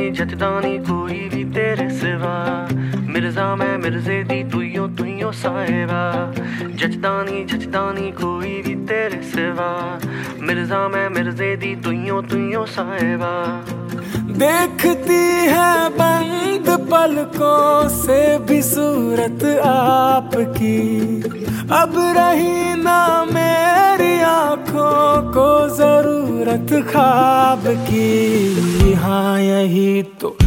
जचदानी कोई भी तेरे सिवा। मिर्जा मैं मिर्जे दी तुइयों साहिबा। जचदानी कोई भी तेरे सिवा। मिर्जा मैं मिर्जे दी तुइयों साहिबा। देखती है बंद पलकों से भी सूरत आपकी, अब रही ना मेरी आंखों को जरूरत ख्वाब की। हाँ यही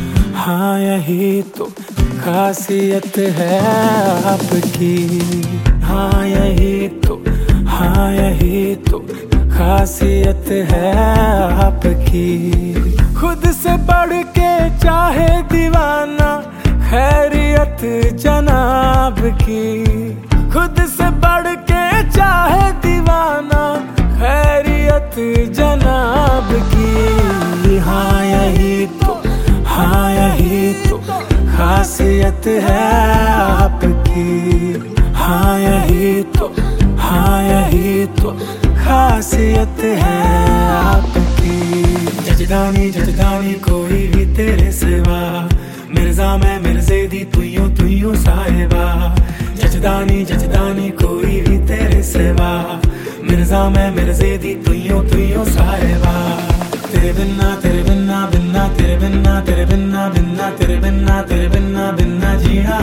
तो खासियत है आपकी। हाँ यही तो खासियत है आपकी। खुद से बढ़ के चाहे दीवाना खैरियत जनाब की। खुद से बढ़ के चाहे दीवाना खैरियत जनाब की। हाँ यही तो खासियत है आपकी। हाँ यही तो खासियत है आपकी। जचदानी कोई भी तेरे सिवा। मिर्जा मैं मिर्जे दी तुइयों साहिबा। जचदानी कोई भी तेरे सिवा। मिर्जा मैं मिर्जे दी तुइयों साहिबा। तेरे बिन्ना तेरे बिन्ना बिन्ना तेरे बिन्ना तेरे बिन्ना बिन्ना तेरे बिन्ना तेरे बिन्ना बिन्ना जीना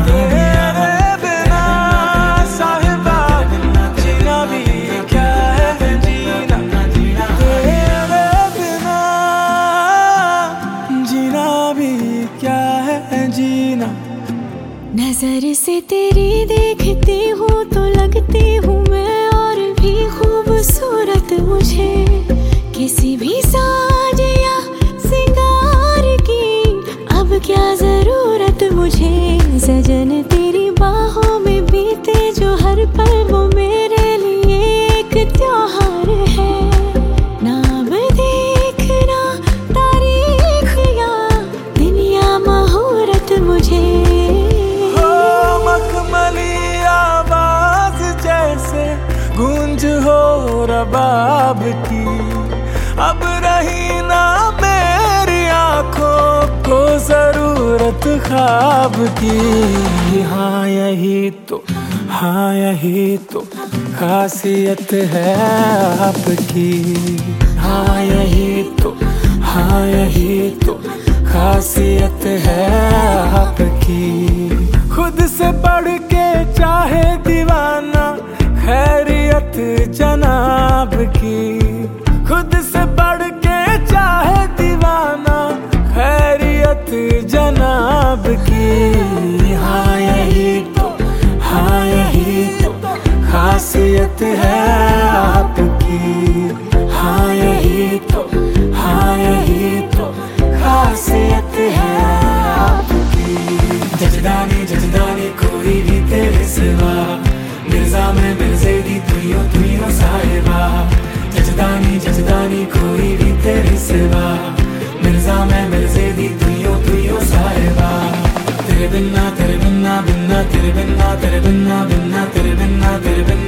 नजर से तेरी देखती हूँ तो लगती हूँ मैं और भी खूबसूरत। मुझे किसी भी साज या सिंगार की अब क्या जरूरत मुझे। सजन तेरी बाहों में बीते जो हर पल वो मेरे लिए एक त्योहार है। ना अब देखना तारीख या दुनिया मुहूर्त मुझे। गूंज हो रबाब की, अब रही ना मेरी आंखों को जरूरत ख्वाब की। हाँ यही तो खासियत है आपकी। हाँ यही तो खासियत है आपकी। खुद से बढ़ के चाहे दीवाना खैरियत जनाब की। खुद से बढ़ के चाहे दीवाना खैरियत जनाब की। हाँ यही तो खासियत है आपकी। हाँ यही तो खासियत है आपकी। जचदानी कोई भी तेरे सिवा। मिर्जा मैं मिर्जे दी तुइयों साहिबा। जचदानी कोई भी तेरे सिवा। मिर्जा मैं मिर्जे दी तुइयों साहिबा। तेरे बिन्ना तेरे बिन्ना बिन्ना तेरे बिन्ना तेरे बिन्ना बिन्ना तेरे बिन्ना तेरे बिन्ना